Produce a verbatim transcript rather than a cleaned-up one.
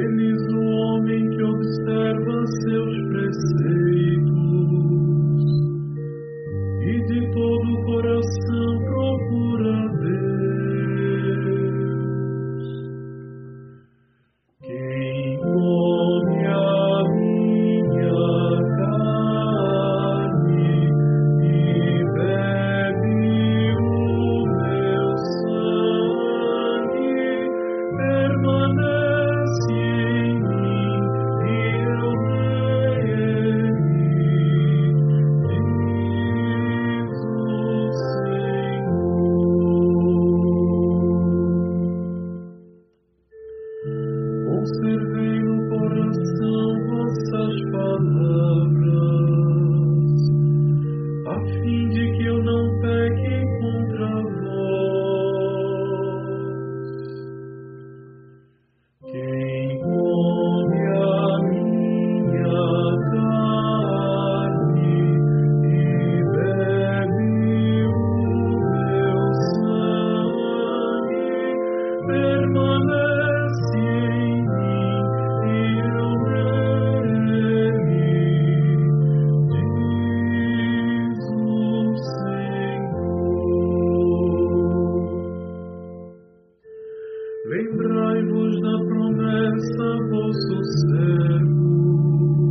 Feliz o homem que observa seus preceitos e de todo o coração procura Deus. Quem come a minha carne e bebe o meu sangue permanece em mim e eu nele, diz o Senhor. Conservei no coração vossas palavras, a fim de que eu não peque contra vós. Quem come a minha carne e bebe o meu sangue permanece em mim e eu nele, diz o Senhor. Lembrai-vos da promessa, vosso servo,